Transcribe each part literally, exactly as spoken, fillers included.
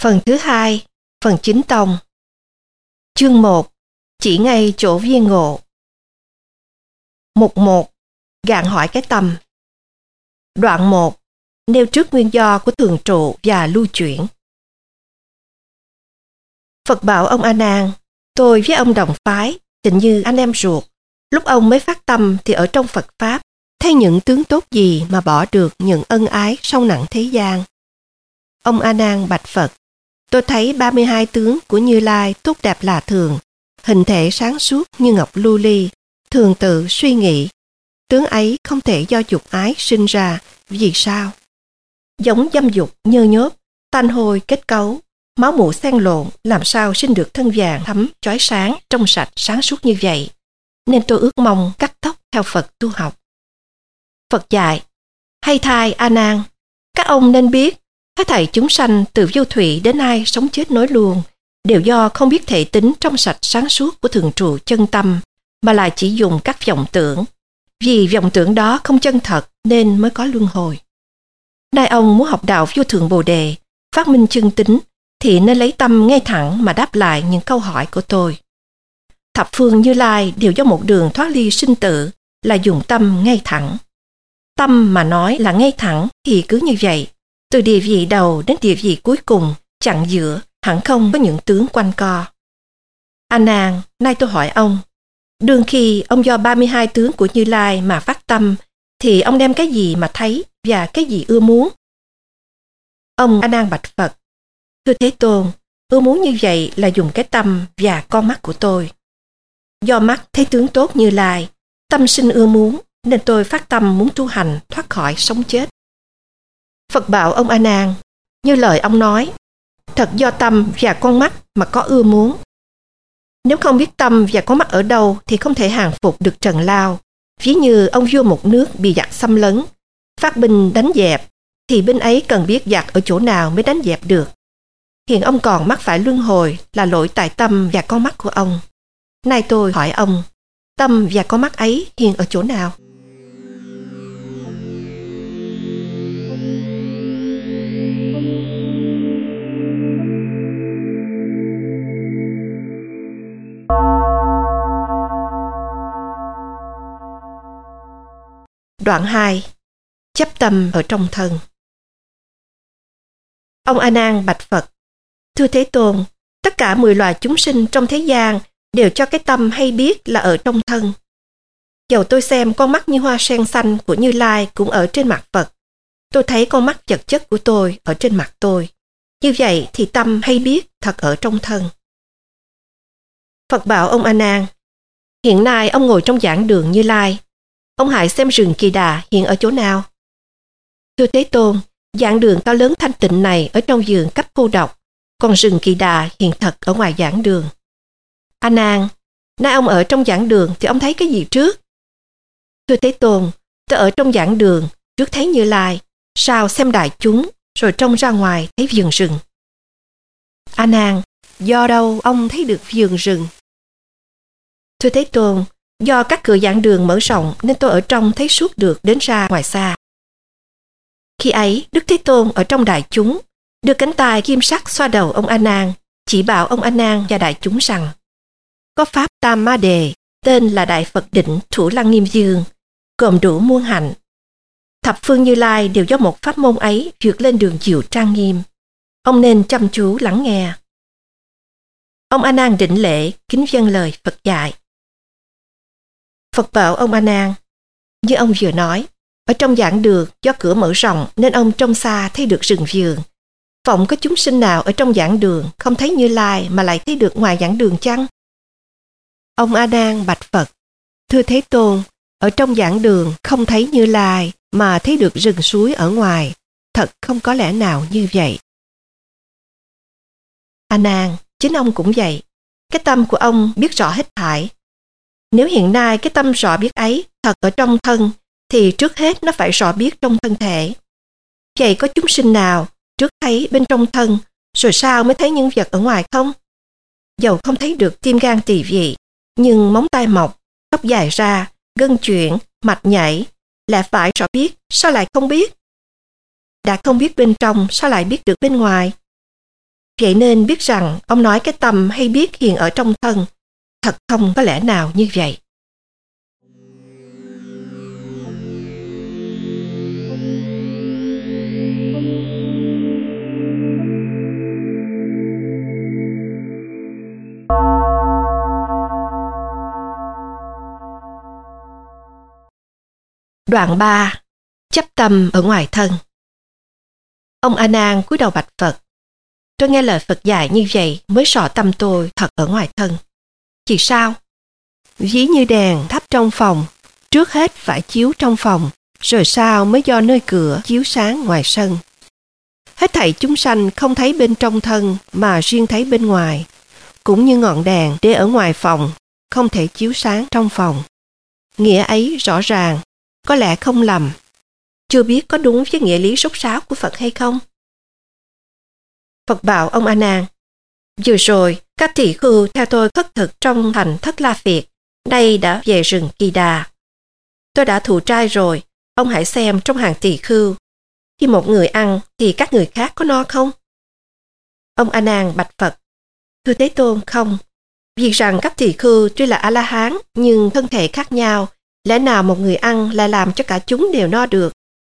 Phần thứ hai, phần chính tông. Chương một, chỉ ngay chỗ viên ngộ. Mục một, gạn hỏi cái tâm. Đoạn một, nêu trước nguyên do của thường trụ và lưu chuyển. Phật bảo ông A Nan, tôi với ông đồng phái, tình như anh em ruột. Lúc ông mới phát tâm thì ở trong Phật Pháp, thấy những tướng tốt gì mà bỏ được những ân ái sâu nặng thế gian. Ông A Nan bạch Phật, tôi thấy ba mươi hai tướng của Như Lai tốt đẹp lạ thường, hình thể sáng suốt như ngọc lưu ly, thường tự suy nghĩ. Tướng ấy không thể do dục ái sinh ra, vì sao? Giống dâm dục nhơ nhớp, tanh hôi kết cấu, máu mủ xen lộn, làm sao sinh được thân vàng thấm, chói sáng, trong sạch, sáng suốt như vậy? Nên tôi ước mong cắt tóc theo Phật tu học. Phật dạy, hay thai A Nan, các ông nên biết, hết thảy chúng sanh từ vô thủy đến ai sống chết nối luôn, đều do không biết thể tính trong sạch sáng suốt của thường trụ chân tâm, mà lại chỉ dùng các vọng tưởng. Vì vọng tưởng đó không chân thật nên mới có luân hồi. Nay ông muốn học đạo vô thượng Bồ Đề, phát minh chân tính, thì nên lấy tâm ngay thẳng mà đáp lại những câu hỏi của tôi. Thập phương Như Lai đều do một đường thoát ly sinh tử, là dùng tâm ngay thẳng. Tâm mà nói là ngay thẳng thì cứ như vậy, từ địa vị đầu đến địa vị cuối cùng, chặn giữa, hẳn không có những tướng quanh co. A Nan, nay tôi hỏi ông, đương khi ông do ba mươi hai tướng của Như Lai mà phát tâm, thì ông đem cái gì mà thấy và cái gì ưa muốn? Ông A Nan bạch Phật, thưa Thế Tôn, ưa muốn như vậy là dùng cái tâm và con mắt của tôi. Do mắt thấy tướng tốt Như Lai, tâm sinh ưa muốn, nên tôi phát tâm muốn tu hành thoát khỏi sống chết. Phật bảo ông A Nan, như lời ông nói, thật do tâm và con mắt mà có ưa muốn. Nếu không biết tâm và con mắt ở đâu thì không thể hàng phục được trần lao. Ví như ông vua một nước bị giặc xâm lấn, phát binh đánh dẹp, thì binh ấy cần biết giặc ở chỗ nào mới đánh dẹp được. Hiện ông còn mắc phải luân hồi là lỗi tại tâm và con mắt của ông. Nay tôi hỏi ông, tâm và con mắt ấy hiện ở chỗ nào? Đoạn hai, chấp tâm ở trong thân. Ông A Nan bạch Phật, thưa Thế Tôn, tất cả mười loài chúng sinh trong thế gian đều cho cái tâm hay biết là ở trong thân. Dầu tôi xem con mắt như hoa sen xanh của Như Lai cũng ở trên mặt Phật, tôi thấy con mắt chật chất của tôi ở trên mặt tôi. Như vậy thì tâm hay biết thật ở trong thân. Phật bảo ông A Nan, hiện nay ông ngồi trong giảng đường Như Lai, ông hãy xem rừng Kỳ Đà hiện ở chỗ nào? Thưa Thế Tôn, giảng đường to lớn thanh tịnh này ở trong vườn cấp cô độc, còn rừng Kỳ Đà hiện thật ở ngoài giảng đường. A Nan, nay ông ở trong giảng đường thì ông thấy cái gì trước? Thưa Thế Tôn, tôi ở trong giảng đường, trước thấy Như Lai, sau xem đại chúng, rồi trông ra ngoài thấy vườn rừng. A Nan, do đâu ông thấy được vườn rừng? Thưa Thế Tôn, do các cửa giảng đường mở rộng nên tôi ở trong thấy suốt được đến ra ngoài xa. Khi ấy, Đức Thế Tôn ở trong đại chúng, đưa cánh tay kim sắc xoa đầu ông A Nan, chỉ bảo ông A Nan và đại chúng rằng, có pháp Tam Ma Đề, tên là Đại Phật Định Thủ Lăng Nghiêm Dương, gồm đủ muôn hạnh. Thập phương Như Lai đều do một pháp môn ấy vượt lên đường diệu trang nghiêm. Ông nên chăm chú lắng nghe. Ông A Nan đảnh lễ, kính vâng lời Phật dạy. Phật bảo ông A Nan, như ông vừa nói, ở trong giảng đường do cửa mở rộng nên ông trông xa thấy được rừng vườn. Phỏng có chúng sinh nào ở trong giảng đường không thấy Như Lai mà lại thấy được ngoài giảng đường chăng? Ông A Nan bạch Phật, thưa Thế Tôn, ở trong giảng đường không thấy Như Lai mà thấy được rừng suối ở ngoài, thật không có lẽ nào như vậy. A Nan, chính ông cũng vậy, cái tâm của ông biết rõ hết thảy. Nếu hiện nay cái tâm rõ biết ấy thật ở trong thân, thì trước hết nó phải rõ biết trong thân thể. Vậy có chúng sinh nào trước thấy bên trong thân, rồi sau mới thấy những vật ở ngoài không? Dầu không thấy được tim gan tỳ vị, nhưng móng tay mọc, tóc dài ra, gân chuyển, mạch nhảy, lại phải rõ biết, sao lại không biết? Đã không biết bên trong, sao lại biết được bên ngoài? Vậy nên biết rằng ông nói cái tâm hay biết hiện ở trong thân, thật không có lẽ nào như vậy. Đoạn ba. Chấp tâm ở ngoài thân. Ông A Nan cúi đầu bạch Phật: Tôi nghe lời Phật dạy như vậy mới rõ tâm tôi thật ở ngoài thân. Vì sao? Ví như đèn thắp trong phòng, trước hết phải chiếu trong phòng, rồi sau mới do nơi cửa chiếu sáng ngoài sân. Hết thảy chúng sanh không thấy bên trong thân mà riêng thấy bên ngoài, cũng như ngọn đèn để ở ngoài phòng không thể chiếu sáng trong phòng. Nghĩa ấy rõ ràng, có lẽ không lầm. Chưa biết có đúng với nghĩa lý sốt sáo của Phật hay không? Phật bảo ông A Nan: Vừa rồi, các tỳ khưu theo tôi khất thực trong thành Thất La Việt, nay đã về rừng Kỳ Đà. Tôi đã thụ trai rồi, ông hãy xem trong hàng tỳ khưu, khi một người ăn thì các người khác có no không? Ông A Nan bạch Phật: Thưa Thế Tôn, không. Vì rằng các tỳ khưu tuy là A-la-hán nhưng thân thể khác nhau, lẽ nào một người ăn lại làm cho cả chúng đều no được?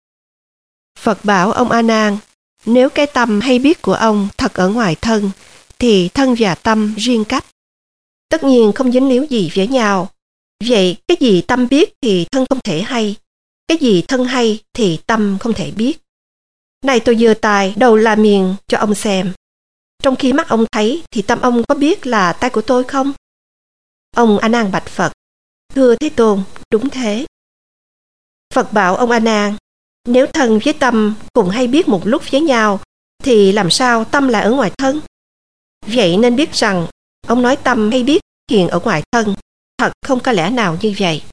Phật bảo ông A Nan: Nếu cái tâm hay biết của ông thật ở ngoài thân, thì thân và tâm riêng cách, tất nhiên không dính líu gì với nhau. Vậy cái gì tâm biết thì thân không thể hay, cái gì thân hay thì tâm không thể biết. Này tôi giơ tay đầu là miệng cho ông xem. Trong khi mắt ông thấy thì tâm ông có biết là tay của tôi không? Ông A Nan bạch Phật: Thưa Thế Tôn, đúng thế. Phật bảo ông A Nan: Nếu thân với tâm cùng hay biết một lúc với nhau, thì làm sao tâm lại ở ngoài thân? Vậy nên biết rằng ông nói tâm hay biết hiện ở ngoài thân, thật không có lẽ nào như vậy.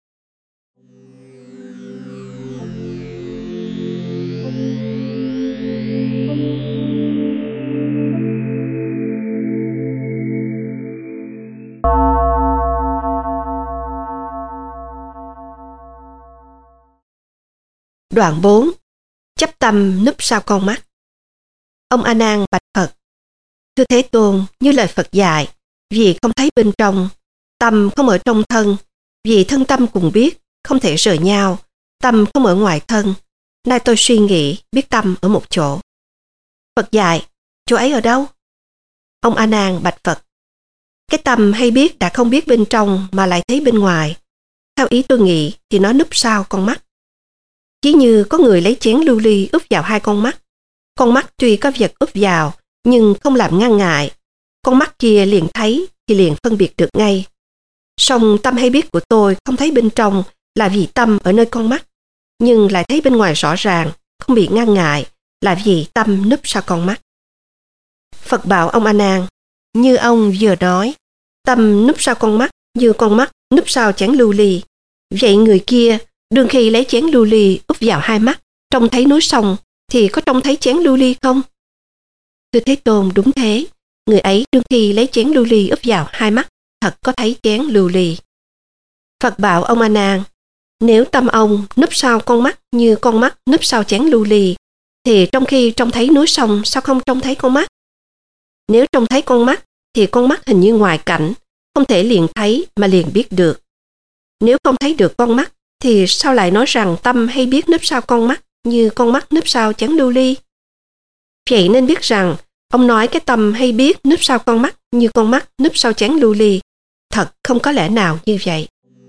Đoạn bốn. Chấp tâm núp sau con mắt. Ông A Nan bạch Phật: Thưa Thế Tôn, như lời Phật dạy, vì không thấy bên trong, tâm không ở trong thân, vì thân tâm cùng biết, không thể rời nhau, tâm không ở ngoài thân. Nay tôi suy nghĩ, biết tâm ở một chỗ. Phật dạy: Chỗ ấy ở đâu? Ông A Nan bạch Phật: Cái tâm hay biết đã không biết bên trong mà lại thấy bên ngoài. Theo ý tôi nghĩ thì nó núp sau con mắt. Chỉ như có người lấy chén lưu ly úp vào hai con mắt. Con mắt tuy có vật úp vào, nhưng không làm ngăn ngại. Con mắt kia liền thấy thì liền phân biệt được ngay. Song tâm hay biết của tôi không thấy bên trong là vì tâm ở nơi con mắt, nhưng lại thấy bên ngoài rõ ràng, không bị ngăn ngại, là vì tâm núp sau con mắt. Phật bảo ông A Nan: Như ông vừa nói, tâm núp sau con mắt như con mắt núp sau chén lưu ly. Vậy người kia đương khi lấy chén lưu ly úp vào hai mắt, trông thấy núi sông, thì có trông thấy chén lưu ly không? Thưa Thế Tôn, đúng thế. Người ấy đương khi lấy chén lưu ly úp vào hai mắt, thật có thấy chén lưu ly. Phật bảo ông A Nan: Nếu tâm ông núp sau con mắt như con mắt núp sau chén lưu ly, thì trong khi trông thấy núi sông, sao không trông thấy con mắt? Nếu trông thấy con mắt, thì con mắt hình như ngoài cảnh, không thể liền thấy mà liền biết được. Nếu không thấy được con mắt, thì sao lại nói rằng tâm hay biết núp sau con mắt như con mắt núp sau chén lưu ly? Vậy nên biết rằng ông nói cái tâm hay biết núp sau con mắt như con mắt núp sau chén lưu ly, thật không có lẽ nào như vậy.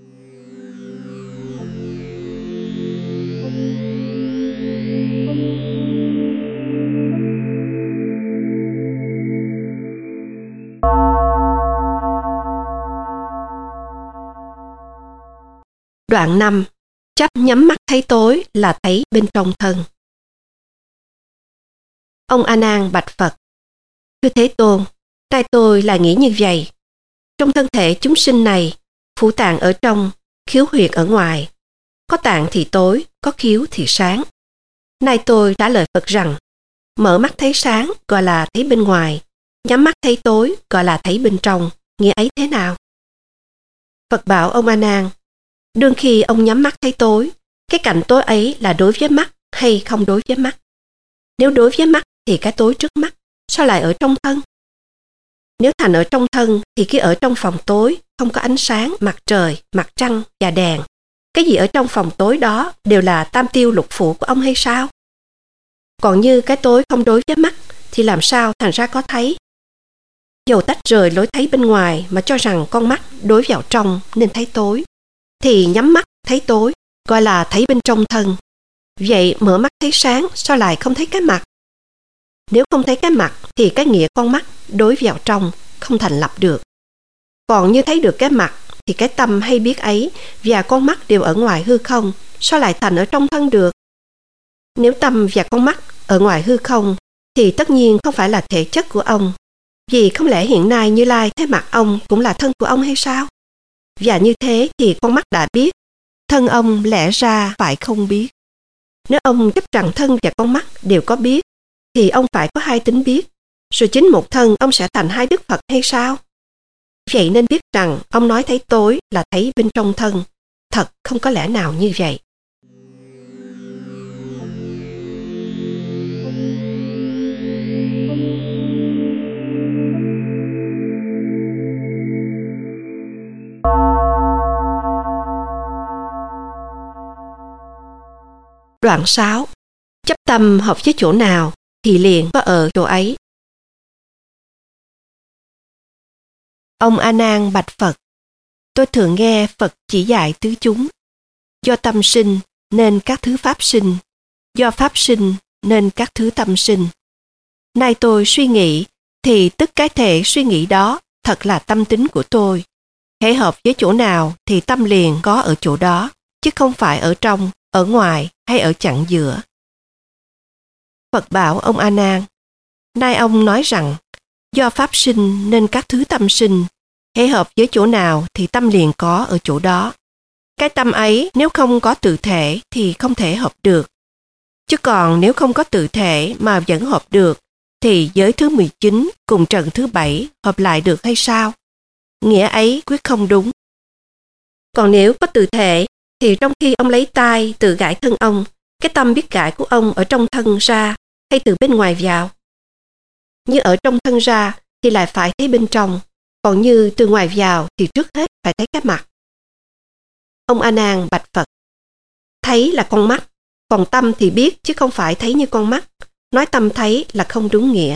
Đoạn năm. Chấp nhắm mắt thấy tối là thấy bên trong thân. Ông A Nan bạch Phật: Thưa Thế Tôn, nay tôi là nghĩ như vậy. Trong thân thể chúng sinh này, phủ tạng ở trong, khiếu huyệt ở ngoài. Có tạng thì tối, có khiếu thì sáng. Nay tôi trả lời Phật rằng, mở mắt thấy sáng gọi là thấy bên ngoài, nhắm mắt thấy tối gọi là thấy bên trong. Nghĩa ấy thế nào? Phật bảo ông A Nan: Đương khi ông nhắm mắt thấy tối, cái cảnh tối ấy là đối với mắt hay không đối với mắt? Nếu đối với mắt thì cái tối trước mắt sao lại ở trong thân? Nếu thành ở trong thân thì khi ở trong phòng tối, không có ánh sáng, mặt trời, mặt trăng và đèn, cái gì ở trong phòng tối đó đều là tam tiêu lục phủ của ông hay sao? Còn như cái tối không đối với mắt thì làm sao thành ra có thấy? Dầu tách rời lối thấy bên ngoài mà cho rằng con mắt đối vào trong nên thấy tối, thì nhắm mắt thấy tối, gọi là thấy bên trong thân. Vậy mở mắt thấy sáng, sao lại không thấy cái mặt? Nếu không thấy cái mặt thì cái nghĩa con mắt đối vào trong không thành lập được. Còn như thấy được cái mặt thì cái tâm hay biết ấy và con mắt đều ở ngoài hư không, sao lại thành ở trong thân được? Nếu tâm và con mắt ở ngoài hư không thì tất nhiên không phải là thể chất của ông. Vì không lẽ hiện nay Như Lai thấy mặt ông cũng là thân của ông hay sao? Và như thế thì con mắt đã biết, thân ông lẽ ra phải không biết. Nếu ông chấp rằng thân và con mắt đều có biết, thì ông phải có hai tính biết, rồi chính một thân ông sẽ thành hai Đức Phật hay sao? Vậy nên biết rằng ông nói thấy tối là thấy bên trong thân, thật không có lẽ nào như vậy. Đoạn sáu. Chấp tâm hợp với chỗ nào thì liền có ở chỗ ấy. Ông A Nan bạch Phật: Tôi thường nghe Phật chỉ dạy tứ chúng. Do tâm sinh nên các thứ pháp sinh, do pháp sinh nên các thứ tâm sinh. Nay tôi suy nghĩ thì tức cái thể suy nghĩ đó thật là tâm tính của tôi. Hễ hợp với chỗ nào thì tâm liền có ở chỗ đó, chứ không phải ở trong, ở ngoài hay ở chặng giữa. Phật bảo ông A Nan: Nay ông nói rằng do pháp sinh nên các thứ tâm sinh, hễ hợp với chỗ nào thì tâm liền có ở chỗ đó. Cái tâm ấy nếu không có tự thể thì không thể hợp được. Chứ còn nếu không có tự thể mà vẫn hợp được thì giới thứ mười chín cùng trần thứ bảy hợp lại được hay sao? Nghĩa ấy quyết không đúng. Còn nếu có tự thể thì trong khi ông lấy tay tự gãi thân ông, cái tâm biết gãi của ông ở trong thân ra hay từ bên ngoài vào? Như ở trong thân ra thì lại phải thấy bên trong, còn như từ ngoài vào thì trước hết phải thấy cái mặt. Ông A Nan bạch Phật: Thấy là con mắt, còn tâm thì biết chứ không phải thấy như con mắt. Nói tâm thấy là không đúng nghĩa.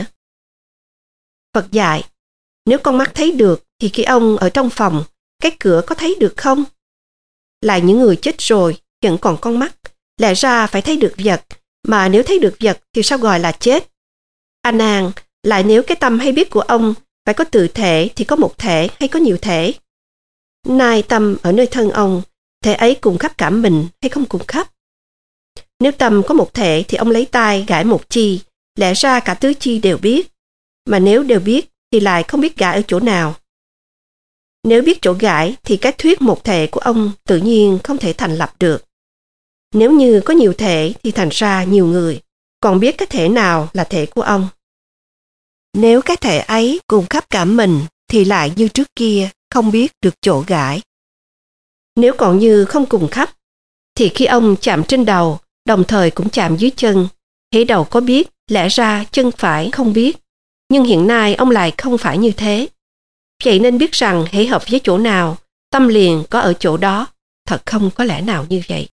Phật dạy: Nếu con mắt thấy được thì khi ông ở trong phòng, cái cửa có thấy được không? Lại những người chết rồi vẫn còn con mắt, lẽ ra phải thấy được vật, mà nếu thấy được vật thì sao gọi là chết? A Nan, lại nếu cái tâm hay biết của ông phải có tự thể thì có một thể hay có nhiều thể? Nay tâm ở nơi thân ông, thể ấy cùng khắp cảm mình hay không cùng khắp? Nếu tâm có một thể thì ông lấy tay gãi một chi, lẽ ra cả tứ chi đều biết. Mà nếu đều biết thì lại không biết gãi ở chỗ nào. Nếu biết chỗ gãi thì cái thuyết một thể của ông tự nhiên không thể thành lập được. Nếu như có nhiều thể thì thành ra nhiều người, còn biết cái thể nào là thể của ông. Nếu cái thể ấy cùng khắp cảm mình thì lại như trước kia không biết được chỗ gãi. Nếu còn như không cùng khắp thì khi ông chạm trên đầu, đồng thời cũng chạm dưới chân, hễ đầu có biết, lẽ ra chân phải không biết. Nhưng hiện nay ông lại không phải như thế. Vậy nên biết rằng hễ hợp với chỗ nào, tâm liền có ở chỗ đó, thật không có lẽ nào như vậy.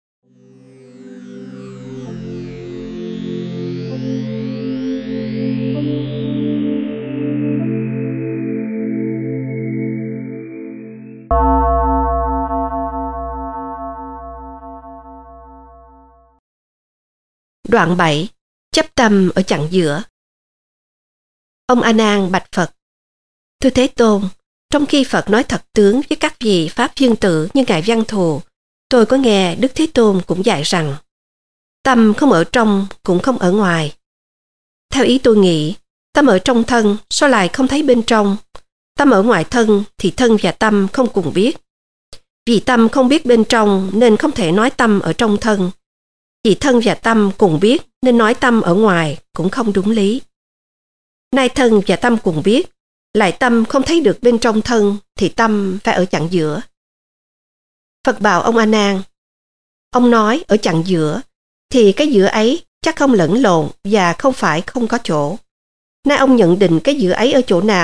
Đoạn bảy. Chấp tâm ở chặng giữa. Ông A Nan bạch Phật: Thưa Thế Tôn, trong khi Phật nói thật tướng với các vị Pháp Dương Tử như Ngài Văn Thù, tôi có nghe Đức Thế Tôn cũng dạy rằng tâm không ở trong cũng không ở ngoài. Theo ý tôi nghĩ, tâm ở trong thân sao lại không thấy bên trong? Tâm ở ngoài thân thì thân và tâm không cùng biết. Vì tâm không biết bên trong nên không thể nói tâm ở trong thân. Vì thân và tâm cùng biết nên nói tâm ở ngoài cũng không đúng lý. Nay thân và tâm cùng biết, lại tâm không thấy được bên trong thân thì tâm phải ở chặng giữa. Phật bảo ông A Nan: Ông nói ở chặng giữa thì cái giữa ấy chắc không lẫn lộn và không phải không có chỗ. Nay ông nhận định cái giữa ấy ở chỗ nào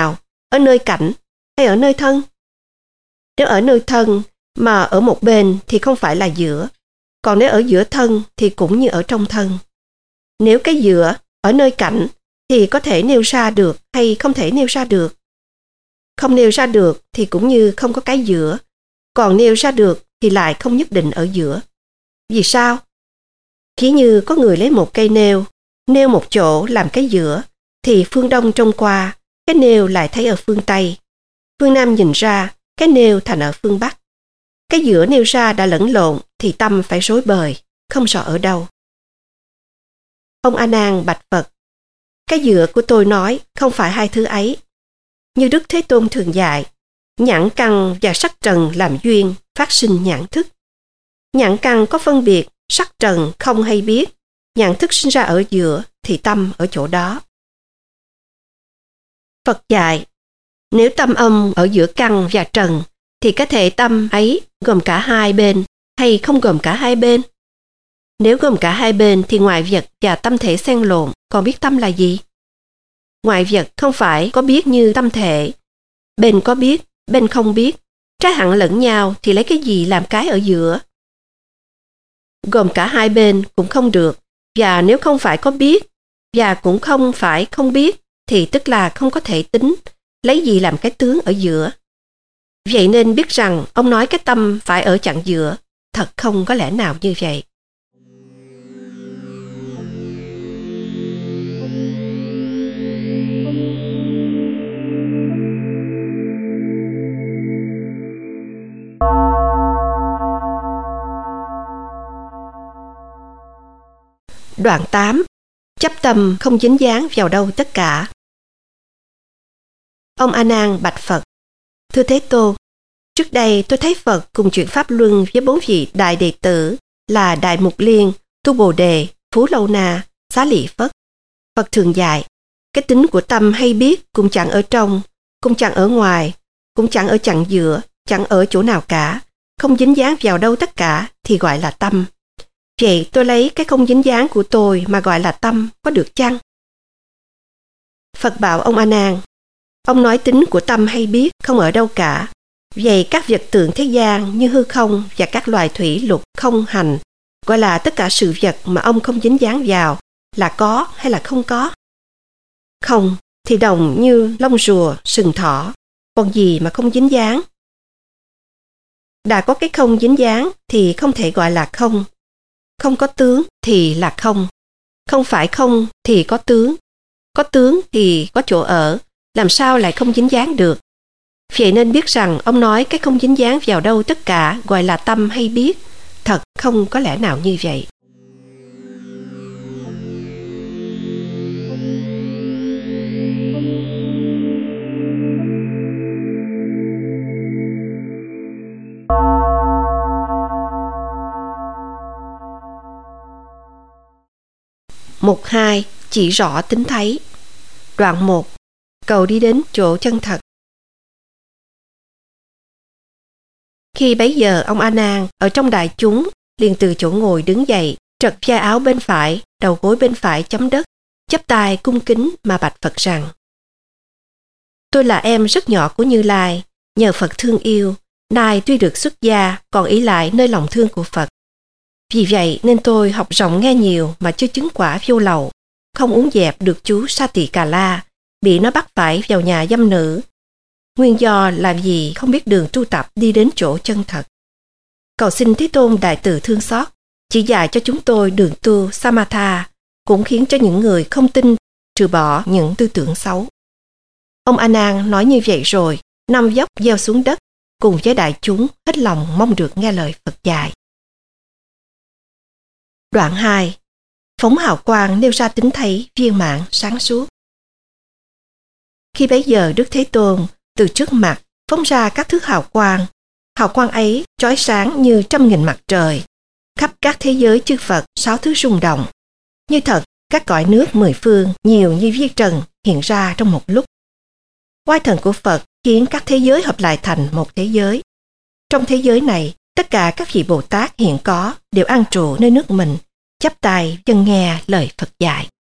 ở nơi cảnh hay ở nơi thân? Nếu ở nơi thân mà ở một bên thì không phải là giữa, còn nếu ở giữa thân thì cũng như ở trong thân. Nếu cái giữa ở nơi cảnh thì có thể nêu ra được hay không thể nêu ra được. Không nêu ra được thì cũng như không có cái giữa, còn nêu ra được thì lại không nhất định ở giữa. Vì sao? Chỉ như có người lấy một cây nêu, nêu một chỗ làm cái giữa, thì phương Đông trông qua, cái nêu lại thấy ở phương Tây. Phương Nam nhìn ra, cái nêu thành ở phương Bắc. Cái giữa nêu ra đã lẫn lộn thì tâm phải rối bời, không rõ ở đâu. Ông A Nan bạch Phật, cái giữa của tôi nói không phải hai thứ ấy. Như Đức Thế Tôn thường dạy, nhãn căn và sắc trần làm duyên, phát sinh nhãn thức. Nhãn căn có phân biệt, sắc trần không hay biết, nhãn thức sinh ra ở giữa thì tâm ở chỗ đó. Phật dạy, nếu tâm âm ở giữa căn và trần, thì cái thể tâm ấy gồm cả hai bên hay không gồm cả hai bên? Nếu gồm cả hai bên thì ngoại vật và tâm thể xen lộn, còn biết tâm là gì? Ngoại vật không phải có biết như tâm thể. Bên có biết, bên không biết. Trái hẳn lẫn nhau thì lấy cái gì làm cái ở giữa? Gồm cả hai bên cũng không được, và nếu không phải có biết, và cũng không phải không biết, thì tức là không có thể tính, lấy gì làm cái tướng ở giữa. Vậy nên biết rằng ông nói cái tâm phải ở chặng giữa, thật không có lẽ nào như vậy. Đoạn tám. Chấp tâm không dính dáng vào đâu tất cả. Ông A Nan bạch Phật, thưa Thế Tôn, trước đây tôi thấy Phật cùng chuyện pháp luân với bốn vị đại đệ tử là Đại Mục Liên, Tu Bồ Đề, Phú Lâu Na, Xá利Phất. Phật thường dạy, cái tính của tâm hay biết cũng chẳng ở trong, cũng chẳng ở ngoài, cũng chẳng ở chặng giữa, chẳng ở chỗ nào cả, không dính dáng vào đâu tất cả thì gọi là tâm. Vậy tôi lấy cái không dính dáng của tôi mà gọi là tâm có được chăng? Phật bảo ông A Nan, ông nói tính của tâm hay biết không ở đâu cả. Vậy các vật tượng thế gian như hư không và các loài thủy lục không hành, gọi là tất cả sự vật mà ông không dính dáng vào, là có hay là không có? Không thì đồng như lông rùa, sừng thỏ, còn gì mà không dính dáng? Đã có cái không dính dáng thì không thể gọi là không. Không có tướng thì là không. Không phải không thì có tướng. Có tướng thì có chỗ ở, làm sao lại không dính dáng được? Vậy nên biết rằng ông nói cái không dính dáng vào đâu tất cả gọi là tâm hay biết, thật không có lẽ nào như vậy. Mục hai. Chỉ rõ tính thấy. Đoạn một. Cầu đi đến chỗ chân thật. Khi bấy giờ ông A Nan ở trong đại chúng liền từ chỗ ngồi đứng dậy, trật vai áo bên phải, đầu gối bên phải chấm đất, chắp tay cung kính mà bạch Phật rằng: Tôi là em rất nhỏ của Như Lai, nhờ Phật thương yêu, nay tuy được xuất gia còn ý lại nơi lòng thương của Phật. Vì vậy nên tôi học rộng nghe nhiều mà chưa chứng quả vô lậu, không uống dẹp được chú Sa Tỳ Cà La, bị nó bắt phải vào nhà dâm nữ. Nguyên do làm gì không biết đường tu tập đi đến chỗ chân thật. Cầu xin Thế Tôn đại từ thương xót, chỉ dạy cho chúng tôi đường tu Samatha, cũng khiến cho những người không tin trừ bỏ những tư tưởng xấu. Ông A Nan nói như vậy rồi, nằm dốc gieo xuống đất, cùng với đại chúng hết lòng mong được nghe lời Phật dạy. Đoạn hai. Phóng hào quang nêu ra tính thấy viên mãn sáng suốt. Khi bấy giờ Đức Thế Tôn từ trước mặt phóng ra các thứ hào quang. Hào quang ấy chói sáng như trăm nghìn mặt trời. Khắp các thế giới chư Phật sáu thứ rung động. Như thật, các cõi nước mười phương nhiều như vi trần hiện ra trong một lúc. Oai thần của Phật khiến các thế giới hợp lại thành một thế giới. Trong thế giới này, tất cả các vị Bồ Tát hiện có đều an trụ nơi nước mình, chắp tay vâng nghe lời Phật dạy.